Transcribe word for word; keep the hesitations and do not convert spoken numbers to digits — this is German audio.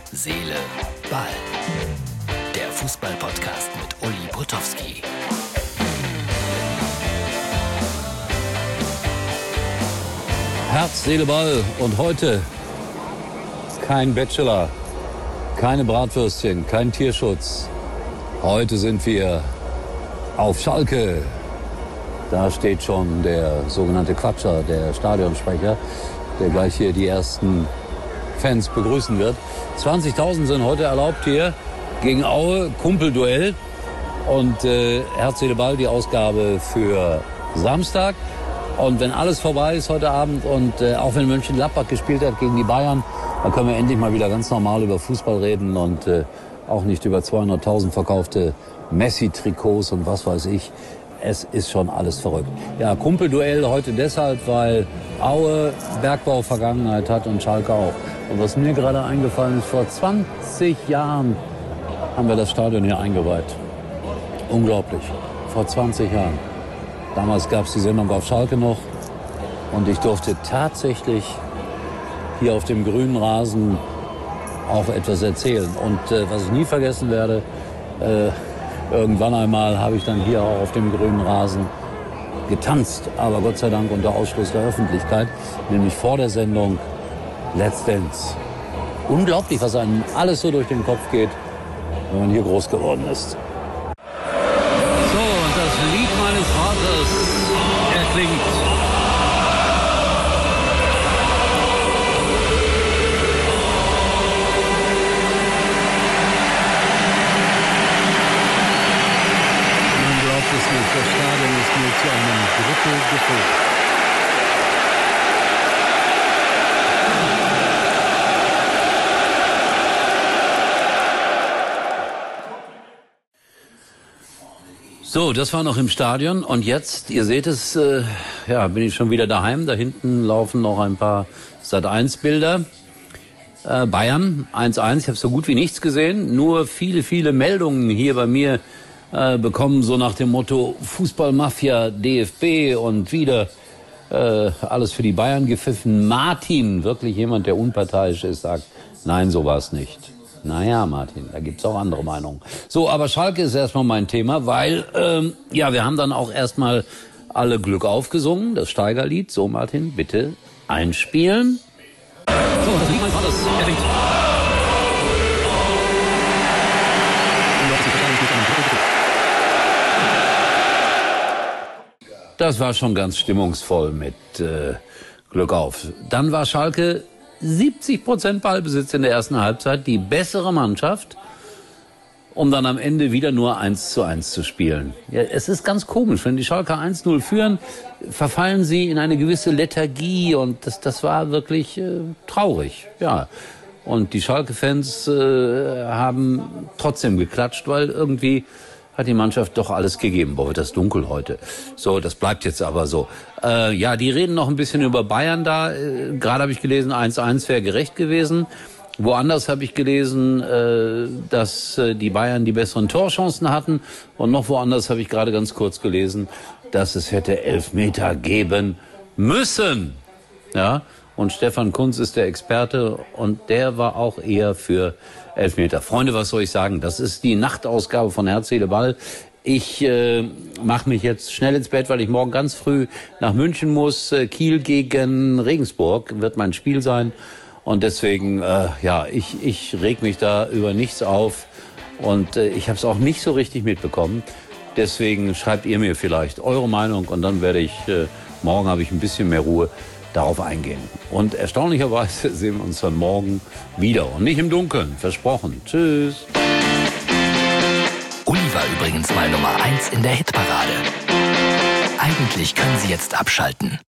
Seele, Ball. Der Fußball-Podcast mit Uli Potowski. Herz, Seele, Ball. Und heute kein Bachelor, keine Bratwürstchen, kein Tierschutz. Heute sind wir auf Schalke. Da steht schon der sogenannte Quatscher, der Stadionsprecher, der gleich hier die ersten Fans begrüßen wird. zwanzigtausend sind heute erlaubt hier gegen Aue, Kumpelduell. Und äh, Herz, Seele, Ball, die Ausgabe für Samstag. Und wenn alles vorbei ist heute Abend und äh, auch wenn Mönchengladbach gespielt hat gegen die Bayern, dann können wir endlich mal wieder ganz normal über Fußball reden und äh, auch nicht über zweihunderttausend verkaufte Messi-Trikots und was weiß ich. Es ist schon alles verrückt. Ja, Kumpelduell heute deshalb, weil Aue Bergbau-Vergangenheit hat und Schalke auch. Und was mir gerade eingefallen ist, vor zwanzig Jahren haben wir das Stadion hier eingeweiht. Unglaublich. Vor zwanzig Jahren. Damals gab es die Sendung auf Schalke noch und ich durfte tatsächlich hier auf dem grünen Rasen auch etwas erzählen. Und äh, was ich nie vergessen werde, äh, irgendwann einmal habe ich dann hier auch auf dem grünen Rasen getanzt, aber Gott sei Dank unter Ausschluss der Öffentlichkeit, nämlich vor der Sendung Let's Dance. Unglaublich, was einem alles so durch den Kopf geht, wenn man hier groß geworden ist. So, und das Lied meines Vaters erklingt. Das Stadion ist nur zu einem Drittel gefüllt. So, das war noch im Stadion und jetzt, ihr seht es, äh, ja, bin ich schon wieder daheim. Da hinten laufen noch ein paar Sat eins Bilder. Äh, Bayern eins eins, ich habe so gut wie nichts gesehen, nur viele, viele Meldungen hier bei mir Äh, bekommen, so nach dem Motto Fußballmafia, D F B und wieder äh, alles für die Bayern gepfiffen. Martin, wirklich jemand, der unparteiisch ist, sagt, nein, so war es nicht. Naja, Martin, da gibt's auch andere Meinungen. So, aber Schalke ist erstmal mein Thema, weil, ähm, ja, wir haben dann auch erstmal alle Glück aufgesungen, das Steigerlied. So, Martin, bitte einspielen. So, das Lied meines Vaters erklingt. Das war schon ganz stimmungsvoll mit äh, Glück auf. Dann war Schalke siebzig Prozent Ballbesitz in der ersten Halbzeit, die bessere Mannschaft, um dann am Ende wieder nur eins zu eins zu spielen. Ja, es ist ganz komisch, wenn die Schalker eins null führen, verfallen sie in eine gewisse Lethargie und das, das war wirklich äh, traurig. Ja. Und die Schalke-Fans äh, haben trotzdem geklatscht, weil irgendwie hat die Mannschaft doch alles gegeben. Boah, wird das dunkel heute. So, das bleibt jetzt aber so. Äh, ja, die reden noch ein bisschen über Bayern da. Äh, Gerade habe ich gelesen, eins eins wäre gerecht gewesen. Woanders habe ich gelesen, äh, dass äh, die Bayern die besseren Torchancen hatten. Und noch woanders habe ich gerade ganz kurz gelesen, dass es hätte Elfmeter geben müssen. Ja, und Stefan Kuntz ist der Experte und der war auch eher für Elfmeter. Freunde, was soll ich sagen? Das ist die Nachtausgabe von Herz, Seele, Ball. Ich äh, mache mich jetzt schnell ins Bett, weil ich morgen ganz früh nach München muss. Äh, Kiel gegen Regensburg wird mein Spiel sein. Und deswegen, äh, ja, ich, ich reg mich da über nichts auf. Und äh, ich habe es auch nicht so richtig mitbekommen. Deswegen schreibt ihr mir vielleicht eure Meinung und dann werde ich, äh, morgen habe ich ein bisschen mehr Ruhe, darauf eingehen. Und erstaunlicherweise sehen wir uns dann morgen wieder. Und nicht im Dunkeln, versprochen. Tschüss. Uli war übrigens mal Nummer eins in der Hitparade. Eigentlich können Sie jetzt abschalten.